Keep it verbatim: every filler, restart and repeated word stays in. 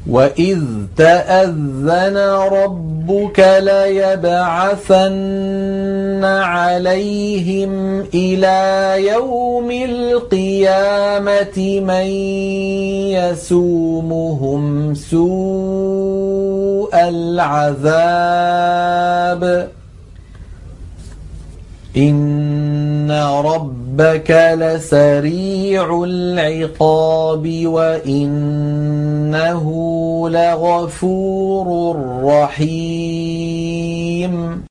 وَإِذْ تَأَذَّنَ رَبُّكَ لَيَبْعَثَنَّ عَلَيْهِمْ إِلَى يَوْمِ الْقِيَامَةِ مَن يَسُومُهُمْ سُوءَ الْعَذَابِ إِنَّ رَبَّكَ لَسَرِيعُ الْعِقَابِ وَإِنَّهُ لَغَفُورٌ رَّحِيمٌ